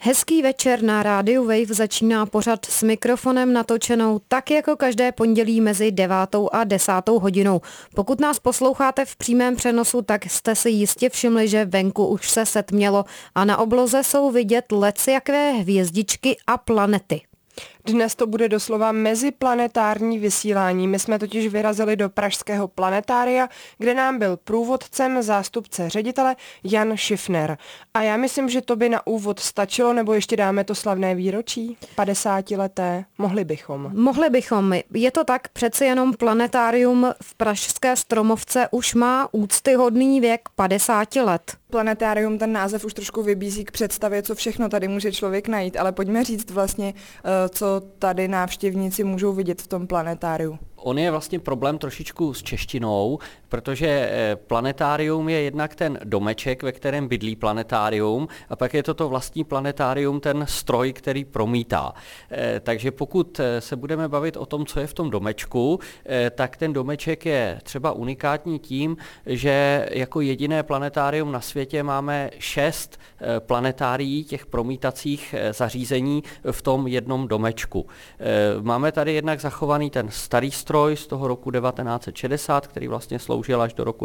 Hezký večer, na rádiu Wave začíná pořad s mikrofonem natočenou tak jako každé pondělí mezi 9. a 10. hodinou. Pokud nás posloucháte v přímém přenosu, tak jste si jistě všimli, že venku už se setmělo a na obloze jsou vidět lecjaké hvězdičky a planety. Dnes to bude doslova meziplanetární vysílání. My jsme totiž vyrazili do pražského planetária, kde nám byl průvodcem zástupce ředitele Jan Šiffner. A já myslím, že to by na úvod stačilo, nebo ještě dáme to slavné výročí 50leté. Mohli bychom. Mohli bychom. Je to tak, přeci jenom planetárium v pražské Stromovce už má úctyhodný věk 50 let. Planetárium, ten název už trošku vybízí k představě, co všechno tady může člověk najít, ale pojďme říct vlastně, co tady návštěvníci můžou vidět v tom planetáriu. On je vlastně problém trošičku s češtinou, protože planetárium je jednak ten domeček, ve kterém bydlí planetárium, a pak je to vlastní planetárium, ten stroj, který promítá. Takže pokud se budeme bavit o tom, co je v tom domečku, tak ten domeček je třeba unikátní tím, že jako jediné planetárium na světě máme 6 planetárií, těch promítacích zařízení v tom jednom domečku. Máme tady jednak zachovaný ten starý stroj z toho roku 1960, který vlastně sloužil až do roku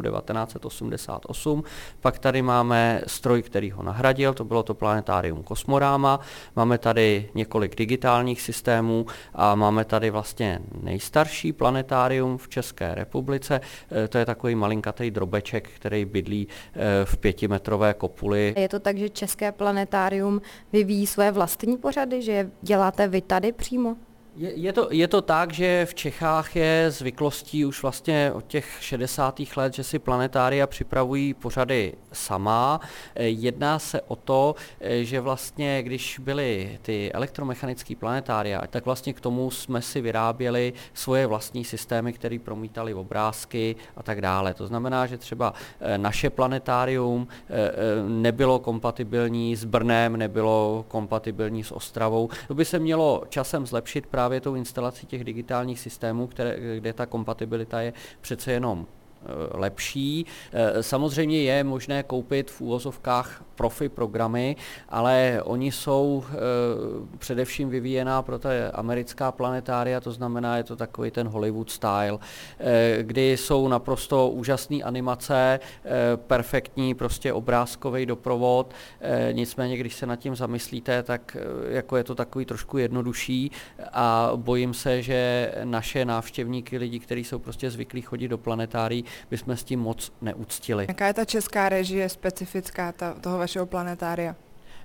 1988. Pak tady máme stroj, který ho nahradil, to bylo to planetárium Kosmoráma. Máme tady několik digitálních systémů a máme tady vlastně nejstarší planetárium v České republice. To je takový malinkatý drobeček, který bydlí v 5metrové kopuli. Je to tak, že České planetárium vyvíjí své vlastní pořady, že je děláte vy tady přímo? Je to tak, že v Čechách je zvyklostí už vlastně od těch 60. let, že si planetária připravují pořady sama. Jedná se o to, že vlastně když byly ty elektromechanické planetária, tak vlastně k tomu jsme si vyráběli svoje vlastní systémy, které promítaly obrázky a tak dále. To znamená, že třeba naše planetárium nebylo kompatibilní s Brnem, nebylo kompatibilní s Ostravou. To by se mělo časem zlepšit právě tou instalací těch digitálních systémů, kde ta kompatibilita je přece jenom lepší. Samozřejmě je možné koupit v úvozovkách profi programy, ale oni jsou především vyvíjená pro ta americká planetária, to znamená, je to takový ten Hollywood style, kdy jsou naprosto úžasné animace, perfektní prostě obrázkový doprovod, nicméně, když se nad tím zamyslíte, tak jako je to takový trošku jednodušší a bojím se, že naše návštěvníky, lidi, kteří jsou prostě zvyklí chodit do planetárií, bychom s tím moc neuctili. Jaká je ta česká režie specifická toho vašeho planetária?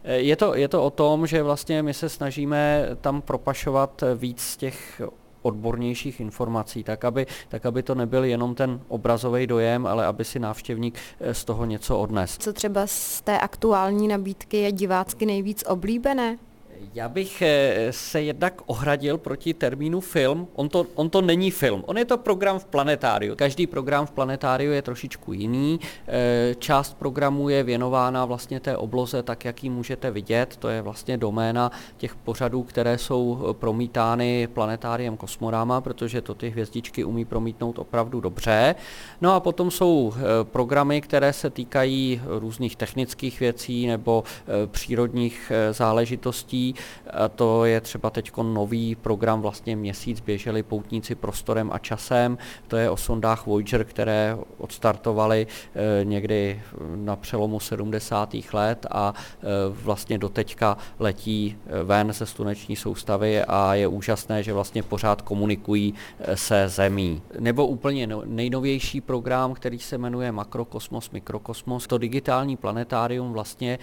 Je to o tom, že vlastně my se snažíme tam propašovat víc z těch odbornějších informací, tak aby to nebyl jenom ten obrazový dojem, ale aby si návštěvník z toho něco odnesl. Co třeba z té aktuální nabídky je divácky nejvíc oblíbené? Já bych se jednak ohradil proti termínu film. On to není film, on je to program v planetáriu. Každý program v planetáriu je trošičku jiný. Část programu je věnována vlastně té obloze, tak jak ji můžete vidět. To je vlastně doména těch pořadů, které jsou promítány planetáriem Kosmoráma, protože to ty hvězdičky umí promítnout opravdu dobře. No a potom jsou programy, které se týkají různých technických věcí nebo přírodních záležitostí. A to je třeba teď nový program, vlastně měsíc běželi poutníci prostorem a časem, to je o sondách Voyager, které odstartovaly někdy na přelomu 70. let a vlastně doteďka letí ven ze sluneční soustavy a je úžasné, že vlastně pořád komunikují se Zemí. Nebo úplně nejnovější program, který se jmenuje Makrokosmos, Mikrokosmos. To digitální planetárium vlastně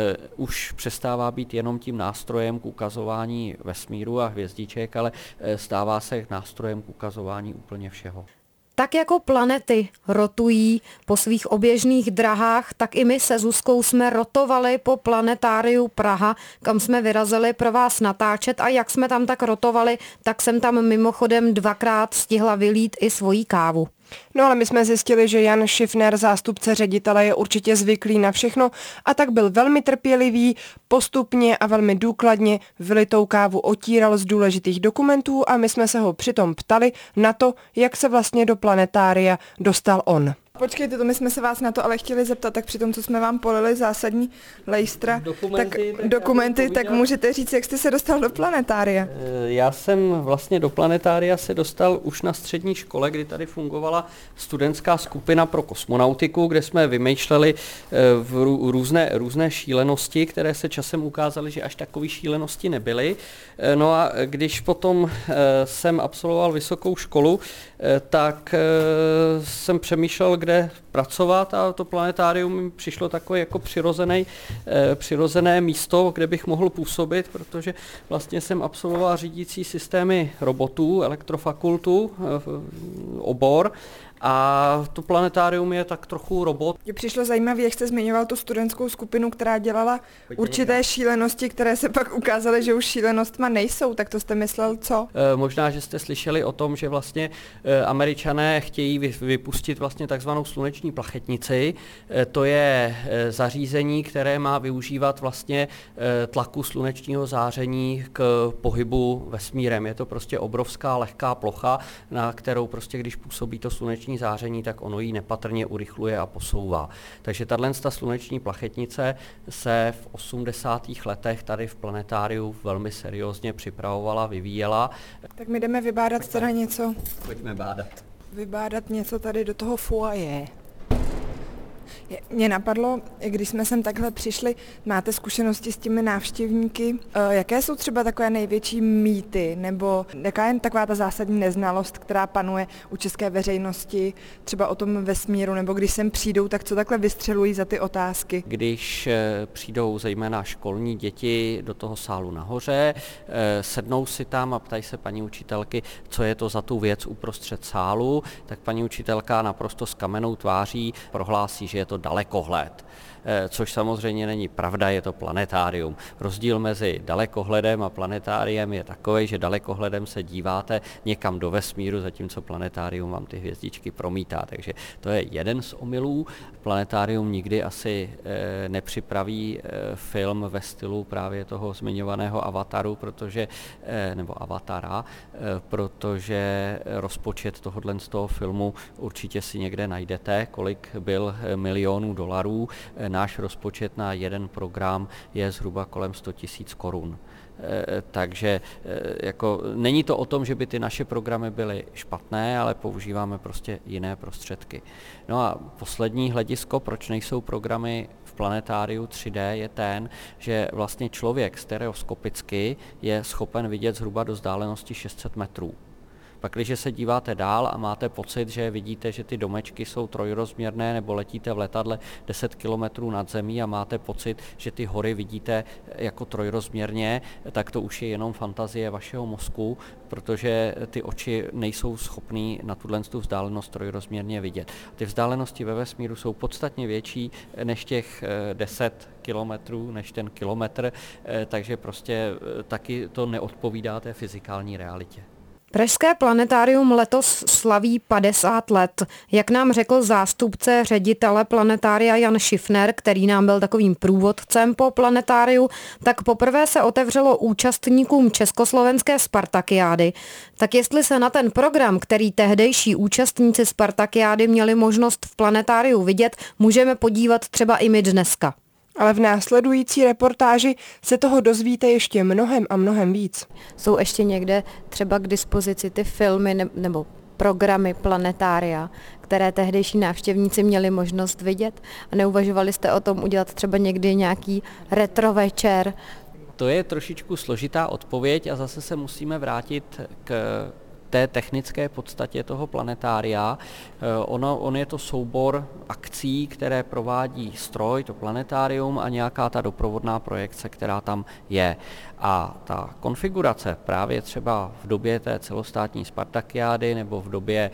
už přestává být jenom tím nástrojem k ukazování vesmíru a hvězdiček, ale stává se nástrojem k ukazování úplně všeho. Tak jako planety rotují po svých oběžných drahách, tak i my se Zuzkou jsme rotovali po planetáriu Praha, kam jsme vyrazili pro vás natáčet, a jak jsme tam tak rotovali, tak jsem tam mimochodem 2krát stihla vylít i svoji kávu. No ale my jsme zjistili, že Jan Šiffner, zástupce ředitele, je určitě zvyklý na všechno, a tak byl velmi trpělivý, postupně a velmi důkladně vylitou kávu otíral z důležitých dokumentů a my jsme se ho přitom ptali na to, jak se vlastně do planetária dostal on. Počkejte, to my jsme se vás na to ale chtěli zeptat, tak při tom, co jsme vám polili zásadní lejstra, dokumenty, tak můžete říct, jak jste se dostal do planetária? Já jsem vlastně do planetária se dostal už na střední škole, kdy tady fungovala studentská skupina pro kosmonautiku, kde jsme vymýšleli různé šílenosti, které se časem ukázaly, že až takové šílenosti nebyly. No a když potom jsem absolvoval vysokou školu, tak jsem přemýšlel, kde pracovat, a to planetárium mi přišlo takové jako přirozené místo, kde bych mohl působit, protože vlastně jsem absolvoval řídící systémy robotů, elektrofakultu, obor, a to planetárium je tak trochu robot. Mně přišlo zajímavé, jak jste zmiňoval tu studentskou skupinu, která dělala určité šílenosti, které se pak ukázaly, že už šílenostma nejsou, tak to jste myslel co? Možná, že jste slyšeli o tom, že vlastně Američané chtějí vypustit vlastně takzvanou sluneční plachetnici. To je zařízení, které má využívat vlastně tlaku slunečního záření k pohybu vesmírem. Je to prostě obrovská lehká plocha, na kterou prostě, když působí to sluneční záření, tak ono ji nepatrně urychluje a posouvá. Takže tato sluneční plachetnice se v 80. letech tady v planetáriu velmi seriózně připravovala, vyvíjela. Tak my jdeme vybádat teda něco. Pojďme bádat. Vybádat něco tady do toho foyer. Mě napadlo, když jsme sem takhle přišli, máte zkušenosti s těmi návštěvníky, jaké jsou třeba takové největší mýty, nebo jaká je taková ta zásadní neznalost, která panuje u české veřejnosti, třeba o tom vesmíru, nebo když sem přijdou, tak co takhle vystřelují za ty otázky? Když přijdou zejména školní děti do toho sálu nahoře, sednou si tam a ptají se paní učitelky, co je to za tu věc uprostřed sálu, tak paní učitelka naprosto s kamennou tváří prohlásí, že je to dalekohled, což samozřejmě není pravda, je to planetárium. Rozdíl mezi dalekohledem a planetáriem je takový, že dalekohledem se díváte někam do vesmíru, zatímco planetárium vám ty hvězdičky promítá. Takže to je jeden z omylů. Planetárium nikdy asi nepřipraví film ve stylu právě toho zmiňovaného Avataru, nebo Avatara, protože rozpočet tohohle z toho filmu určitě si někde najdete, kolik byl milionů dolarů. Náš rozpočet na jeden program je zhruba kolem 100 000 korun. Takže jako, není to o tom, že by ty naše programy byly špatné, ale používáme prostě jiné prostředky. No a poslední hledisko, proč nejsou programy v planetáriu 3D, je ten, že vlastně člověk stereoskopicky je schopen vidět zhruba do vzdálenosti 600 metrů. Pak, když se díváte dál a máte pocit, že vidíte, že ty domečky jsou trojrozměrné, nebo letíte v letadle 10 km nad zemí a máte pocit, že ty hory vidíte jako trojrozměrně, tak to už je jenom fantazie vašeho mozku, protože ty oči nejsou schopný na tu vzdálenost trojrozměrně vidět. Ty vzdálenosti ve vesmíru jsou podstatně větší než těch 10 kilometrů, než ten kilometr, takže prostě taky to neodpovídá té fyzikální realitě. Pražské planetárium letos slaví 50 let. Jak nám řekl zástupce ředitele planetária Jan Šifner, který nám byl takovým průvodcem po planetáriu, tak poprvé se otevřelo účastníkům československé Spartakiády. Tak jestli se na ten program, který tehdejší účastníci Spartakiády měli možnost v planetáriu vidět, můžeme podívat třeba i my dneska. Ale v následující reportáži se toho dozvíte ještě mnohem a mnohem víc. Jsou ještě někde třeba k dispozici ty filmy nebo programy planetária, které tehdejší návštěvníci měli možnost vidět? A neuvažovali jste o tom udělat třeba někdy nějaký retro večer? To je trošičku složitá odpověď a zase se musíme vrátit k té technické podstatě toho planetária. On je to soubor akcí, které provádí stroj, to planetárium a nějaká ta doprovodná projekce, která tam je. A ta konfigurace právě třeba v době té celostátní Spartakiády nebo v době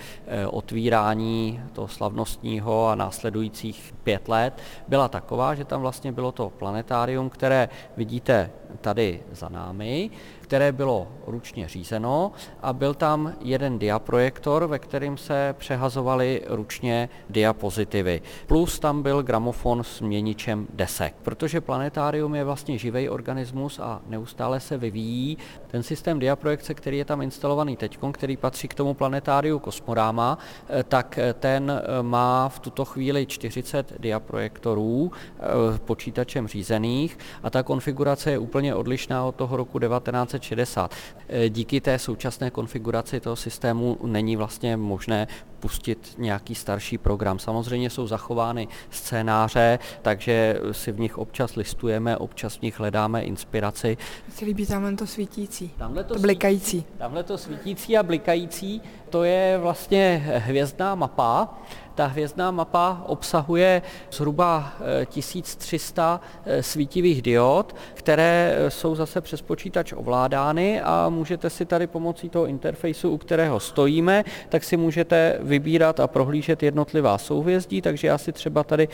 otvírání toho slavnostního a následujících 5 let byla taková, že tam vlastně bylo to planetárium, které vidíte tady za námi, které bylo ručně řízeno a byl tam jeden diaprojektor, ve kterém se přehazovaly ručně diapozitivy. Plus tam byl gramofon s měničem desek. Protože planetárium je vlastně živý organismus a neustále se vyvíjí, ten systém diaprojekce, který je tam instalovaný teď, který patří k tomu planetáriu Kosmoráma, tak ten má v tuto chvíli 40 diaprojektorů počítačem řízených a ta konfigurace je úplně odlišná od toho roku 1960. Díky té současné konfiguraci toho systému není vlastně možné pustit nějaký starší program. Samozřejmě jsou zachovány scénáře, takže si v nich občas listujeme, občas v nich hledáme inspiraci. Mně se líbí tamhle to svítící, To blikající. Tamhle to svítící a blikající, to je vlastně hvězdná mapa. Ta hvězdná mapa obsahuje zhruba 1300 svítivých diod, které jsou zase přes počítač ovládány a můžete si tady pomocí toho interfejsu, u kterého stojíme, tak si můžete vybírat a prohlížet jednotlivá souhvězdí, takže já si třeba tady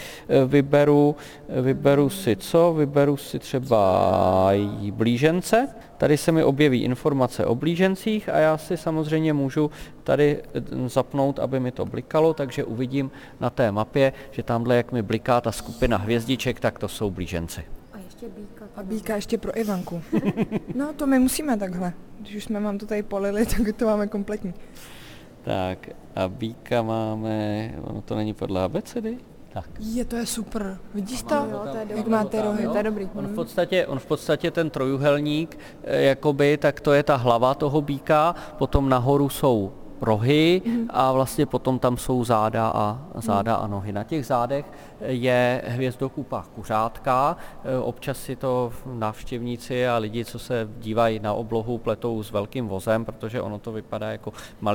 vyberu si třeba blížence. Tady se mi objeví informace o blížencích a já si samozřejmě můžu tady zapnout, aby mi to blikalo, takže uvidím na té mapě, že tamhle, jak mi bliká ta skupina hvězdiček, tak to jsou blíženci. A býka ještě pro Ivanku. No to my musíme takhle. Když už jsme vám to tady polili, tak to máme kompletní. Tak a býka máme, ono to není podle abecedy? Tak. To je super. Vidíš to? Jak máte rohy, to je dobrý. On v podstatě ten trojuhelník, jakoby, tak to je ta hlava toho býka, potom nahoru jsou rohy a vlastně potom tam jsou záda a nohy. Na těch zádech je hvězdokupá kuřátka. Občas si to návštěvníci a lidi, co se dívají na oblohu, pletou s velkým vozem, protože ono to vypadá jako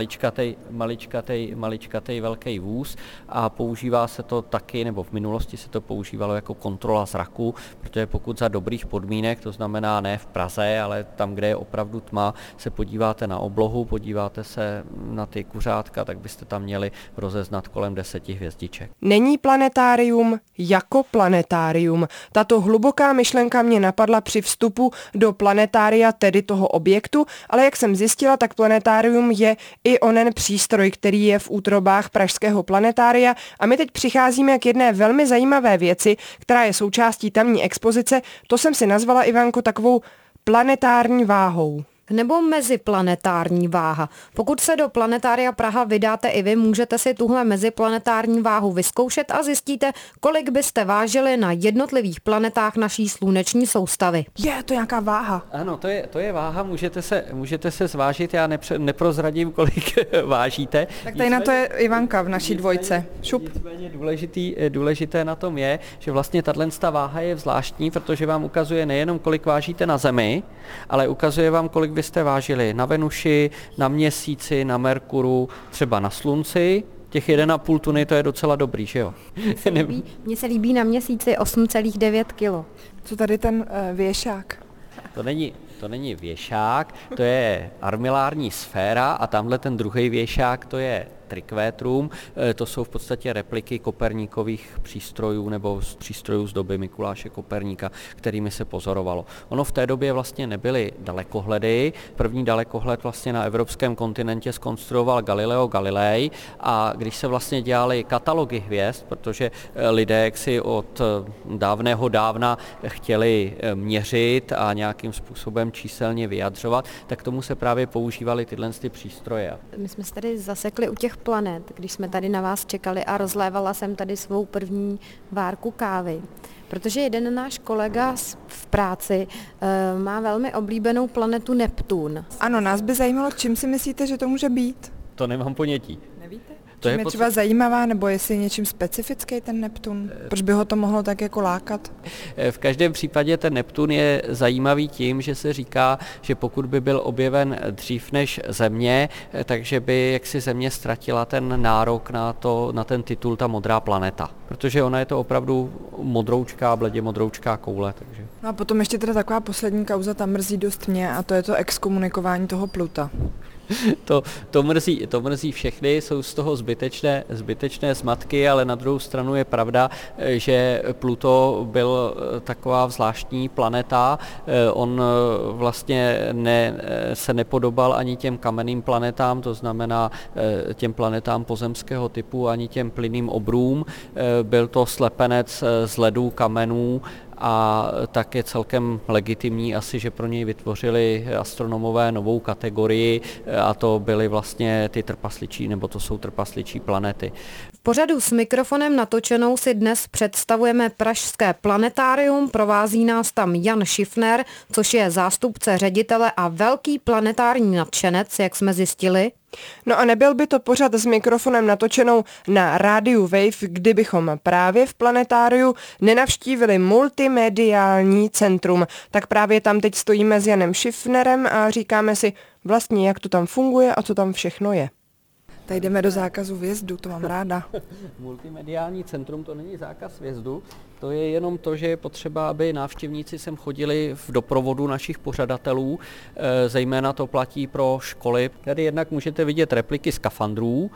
maličkatej velký vůz a používá se to taky, nebo v minulosti se to používalo jako kontrola zraku, protože pokud za dobrých podmínek, to znamená ne v Praze, ale tam, kde je opravdu tma, se podíváte na oblohu, podíváte se na ty kuřátka, tak byste tam měli rozeznat kolem 10 hvězdiček. Není planetárium jako planetárium. Tato hluboká myšlenka mě napadla při vstupu do planetária, tedy toho objektu, ale jak jsem zjistila, tak planetárium je i onen přístroj, který je v útrobách pražského planetária a my teď přicházíme k jedné velmi zajímavé věci, která je součástí tamní expozice. To jsem si nazvala, Ivanko, takovou planetární váhou. Nebo meziplanetární váha. Pokud se do Planetária Praha vydáte i vy, můžete si tuhle meziplanetární váhu vyzkoušet a zjistíte, kolik byste vážili na jednotlivých planetách naší sluneční soustavy. Je to nějaká váha. Ano, to je váha, můžete se zvážit, já neprozradím, kolik vážíte. Tak tady na to je Ivanka v naší dvojce. Šup. Nicméně důležité na tom je, že vlastně tato váha je zvláštní, protože vám ukazuje nejenom, kolik vážíte na Zemi, ale ukazuje vám, kolik byste vážili na Venuši, na Měsíci, na Merkuru, třeba na Slunci. Těch 1,5 tuny, to je docela dobrý, že jo? Mně se líbí na Měsíci 8,9 kg. Co tady ten věšák? To není věšák, to je armilární sféra a tamhle ten druhý věšák, to je trikvétrum, to jsou v podstatě repliky Koperníkových přístrojů nebo přístrojů z doby Mikuláše Koperníka, kterými se pozorovalo. Ono v té době vlastně nebyly dalekohledy. První dalekohled vlastně na evropském kontinentě zkonstruoval Galileo Galilei a když se vlastně dělaly katalogy hvězd, protože lidé jaksi od dávného dávna chtěli měřit a nějakým způsobem číselně vyjadřovat, tak k tomu se právě používaly tyhle přístroje. My jsme se tady zasekli u těch planet, když jsme tady na vás čekali a rozlévala jsem tady svou první várku kávy. Protože jeden náš kolega v práci má velmi oblíbenou planetu Neptun. Ano, nás by zajímalo, čím si myslíte, že to může být? To nemám ponětí. Nevíte? To je třeba zajímavá, nebo jestli je něčím specifický ten Neptun? Proč by ho to mohlo tak jako lákat? V každém případě ten Neptun je zajímavý tím, že se říká, že pokud by byl objeven dřív než Země, takže by jaksi Země ztratila ten nárok na ten titul ta modrá planeta. Protože ona je to opravdu modroučká, bledě modroučká koule. Takže. No a potom ještě teda taková poslední kauza, ta mrzí dost mě, a to je to exkomunikování toho Pluta. To mrzí všechny, jsou z toho zbytečné zmatky, ale na druhou stranu je pravda, že Pluto byl taková zvláštní planeta. On vlastně se nepodobal ani těm kamenným planetám, to znamená těm planetám pozemského typu, ani těm plynným obrům. Byl to slepenec z ledů, kamenů, a tak je celkem legitimní asi, že pro něj vytvořili astronomové novou kategorii a to byly vlastně ty trpasličí, nebo to jsou trpasličí planety. V pořadu S mikrofonem natočenou si dnes představujeme pražské planetárium, provází nás tam Jan Šiffner, což je zástupce ředitele a velký planetární nadšenec, jak jsme zjistili. No a nebyl by to pořad S mikrofonem natočenou na rádiu Wave, kdybychom právě v planetáriu nenavštívili multimediální centrum. Tak právě tam teď stojíme s Janem Šiffnerem a říkáme si vlastně, jak to tam funguje a co tam všechno je. Tak jdeme do zákazu vjezdu, to mám ráda. Multimediální centrum to není zákaz vjezdu, to je jenom to, že je potřeba, aby návštěvníci sem chodili v doprovodu našich pořadatelů, zejména to platí pro školy. Tady jednak můžete vidět repliky skafandrů.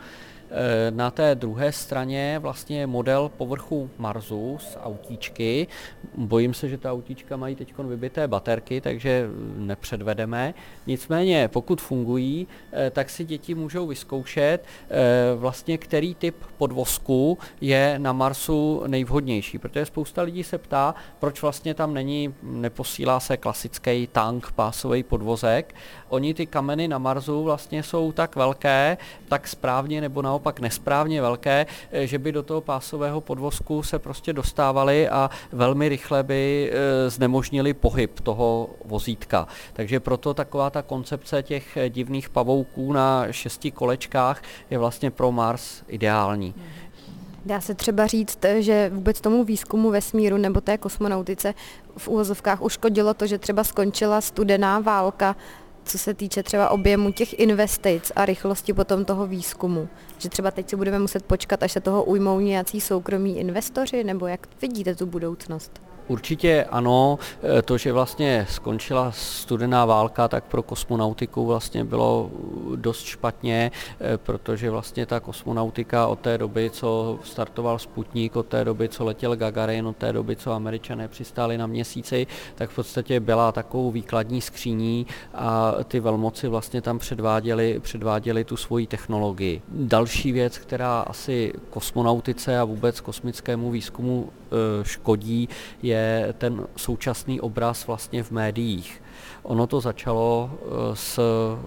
Na té druhé straně vlastně model povrchu Marsu z autíčky. Bojím se, že ta autíčka mají teď vybité baterky, takže nepředvedeme. Nicméně, pokud fungují, tak si děti můžou vyzkoušet vlastně, který typ podvozku je na Marsu nejvhodnější, protože spousta lidí se ptá, proč vlastně tam neposílá se klasický tank, pásový podvozek. Oni ty kameny na Marsu vlastně jsou tak velké, tak správně nebo naopak nesprávně velké, že by do toho pásového podvozku se prostě dostávali a velmi rychle by znemožnili pohyb toho vozítka. Takže proto taková ta koncepce těch divných pavouků na 6 kolečkách je vlastně pro Mars ideální. Dá se třeba říct, že vůbec tomu výzkumu vesmíru nebo té kosmonautice v uvozovkách uškodilo to, že třeba skončila studená válka, co se týče třeba objemu těch investic a rychlosti potom toho výzkumu. Že třeba teď si budeme muset počkat, až se toho ujmou nějací soukromí investoři, nebo jak vidíte tu budoucnost? Určitě ano, to, že vlastně skončila studená válka, tak pro kosmonautiku vlastně bylo dost špatně, protože vlastně ta kosmonautika od té doby, co startoval Sputnik, od té doby, co letěl Gagarin, od té doby, co Američané přistáli na Měsíci, tak v podstatě byla takovou výkladní skříní a ty velmoci vlastně tam předváděli tu svoji technologii. Další věc, která asi kosmonautice a vůbec kosmickému výzkumu škodí, je ten současný obraz vlastně v médiích. Ono to začalo s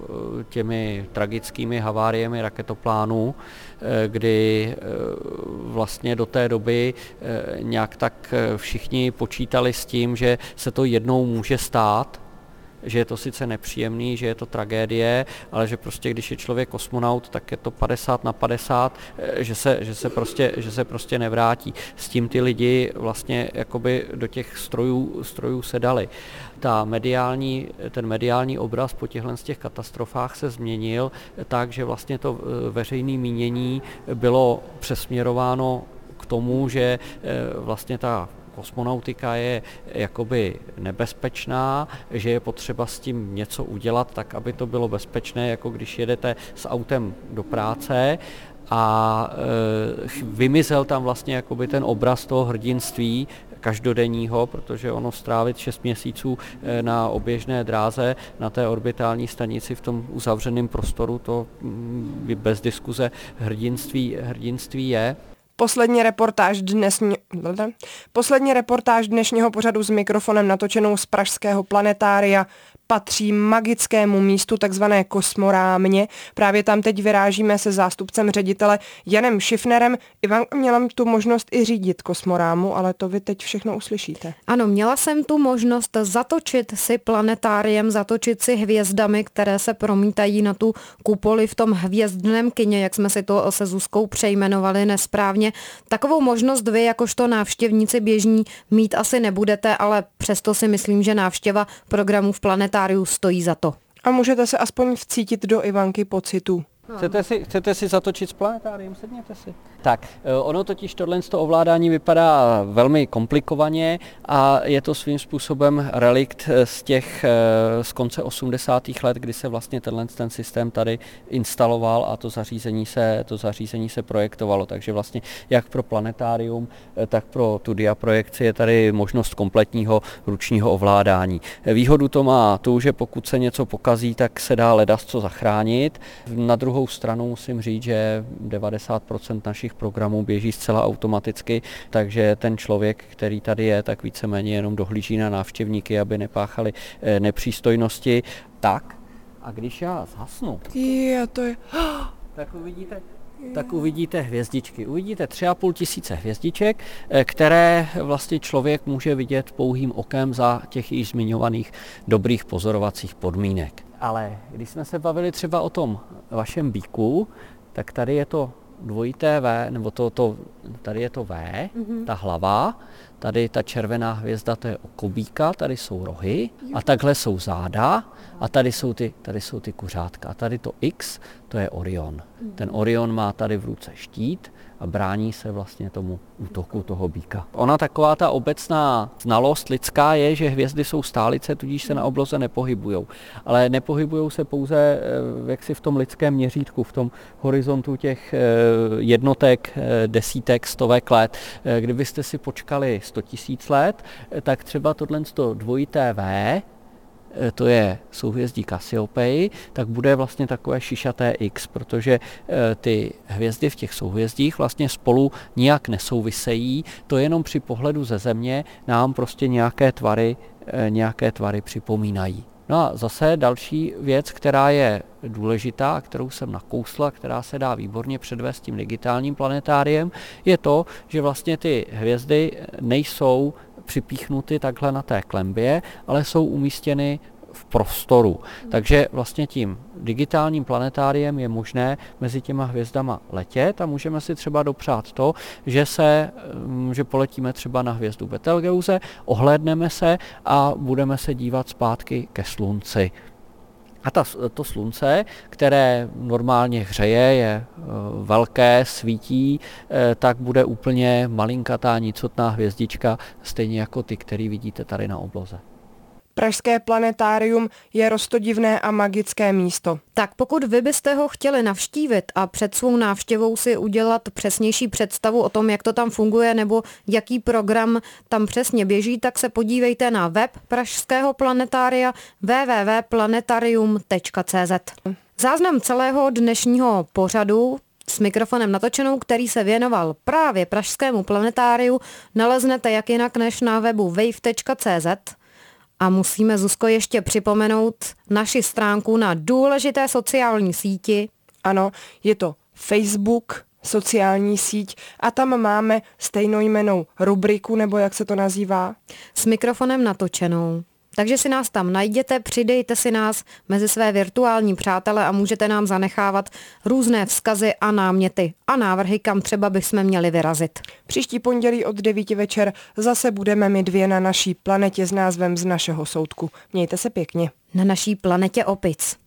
těmi tragickými haváriemi raketoplánů, kdy vlastně do té doby nějak tak všichni počítali s tím, že se to jednou může stát, že je to sice nepříjemný, že je to tragédie, ale že prostě když je člověk kosmonaut, tak je to 50/50, že se prostě nevrátí. S tím ty lidi vlastně jakoby do těch strojů se dali. Ten mediální obraz po těchto z těch katastrofách se změnil tak, že vlastně to veřejné mínění bylo přesměrováno k tomu, že vlastně ta kosmonautika je jakoby nebezpečná, že je potřeba s tím něco udělat tak, aby to bylo bezpečné, jako když jedete s autem do práce a vymizel tam vlastně jakoby ten obraz toho hrdinství každodenního, protože ono strávit 6 měsíců na oběžné dráze, na té orbitální stanici v tom uzavřeném prostoru, to bez diskuze hrdinství je. Poslední reportáž dnešního pořadu S mikrofonem natočenou z pražského planetária patří magickému místu, takzvané Kosmorámě. Právě tam teď vyrážíme se zástupcem ředitele Janem Šiffnerem. Ivan, měla tu možnost i řídit Kosmorámu, ale to vy teď všechno uslyšíte. Ano, měla jsem tu možnost zatočit si planetáriem, zatočit si hvězdami, které se promítají na tu kupoli v tom hvězdném kině, jak jsme si to se Zuzkou přejmenovali nesprávně. Takovou možnost vy, jakožto návštěvníci běžní, mít asi nebudete, ale přesto si myslím, že návštěva programů v planetáriu stojí za to. A můžete se aspoň vcítit do Ivanky pocitů. Chcete si zatočit s planetáriem? Sedněte si. Tak, ono totiž tohle ovládání vypadá velmi komplikovaně a je to svým způsobem relikt z konce 80. let, kdy se vlastně ten systém tady instaloval a to zařízení se projektovalo. Takže vlastně jak pro planetárium, tak pro tu diaprojekci je tady možnost kompletního ručního ovládání. Výhodu to má tu, že pokud se něco pokazí, tak se dá ledasco zachránit. Na druhou stranu musím říct, že 90% našich programů běží zcela automaticky, takže ten člověk, který tady je, tak víceméně jenom dohlíží na návštěvníky, aby nepáchali nepřístojnosti. Tak, a když já zhasnu, tak uvidíte hvězdičky. Uvidíte 3,5 tisíce hvězdiček, které vlastně člověk může vidět pouhým okem za těch již zmiňovaných dobrých pozorovacích podmínek. Ale když jsme se bavili třeba o tom vašem bíku, tak tady je to dvojité V, nebo tady je to V, ta hlava, tady ta červená hvězda, to je oko býka, tady jsou rohy a takhle jsou záda a tady jsou ty kuřátka. A tady to X, to je Orion. Ten Orion má tady v ruce štít a brání se vlastně tomu útoku toho býka. Ona taková ta obecná znalost lidská je, že hvězdy jsou stálice, tudíž se na obloze nepohybujou. Ale nepohybujou se pouze jaksi v tom lidském měřítku, v tom horizontu těch jednotek, desítek, stovek let. Kdybyste si počkali 100 000 let, tak třeba tohle dvojité V, to je souhvězdí Cassiopeii, tak bude vlastně takové šišaté X, protože ty hvězdy v těch souhvězdích vlastně spolu nijak nesouvisejí, to jenom při pohledu ze Země nám prostě nějaké tvary připomínají. No a zase další věc, která je důležitá, kterou jsem nakousla, která se dá výborně předvést tím digitálním planetáriem, je to, že vlastně ty hvězdy nejsou připíchnuty takhle na té klembě, ale jsou umístěny v prostoru. Takže vlastně tím digitálním planetáriem je možné mezi těma hvězdama letět a můžeme si třeba dopřát to, že poletíme třeba na hvězdu Betelgeuse, ohlédneme se a budeme se dívat zpátky ke Slunci. A to slunce, které normálně hřeje, je velké, svítí, tak bude úplně malinkatá, nicotná hvězdička, stejně jako ty, který vidíte tady na obloze. Pražské planetárium je roztodivné a magické místo. Tak pokud vy byste ho chtěli navštívit a před svou návštěvou si udělat přesnější představu o tom, jak to tam funguje nebo jaký program tam přesně běží, tak se podívejte na web Pražského planetária www.planetarium.cz. Záznam celého dnešního pořadu s mikrofonem natočenou, který se věnoval právě Pražskému planetáriu, naleznete jak jinak než na webu wave.cz. A musíme, Zuzko, ještě připomenout naši stránku na důležité sociální síti. Ano, je to Facebook, sociální síť a tam máme stejnojmennou rubriku, nebo jak se to nazývá? S mikrofonem natočenou. Takže si nás tam najděte, přidejte si nás mezi své virtuální přátele a můžete nám zanechávat různé vzkazy a náměty a návrhy, kam třeba bychom měli vyrazit. Příští pondělí od 9 večer zase budeme my dvě na naší planetě s názvem Z našeho soudku. Mějte se pěkně. Na naší planetě opic.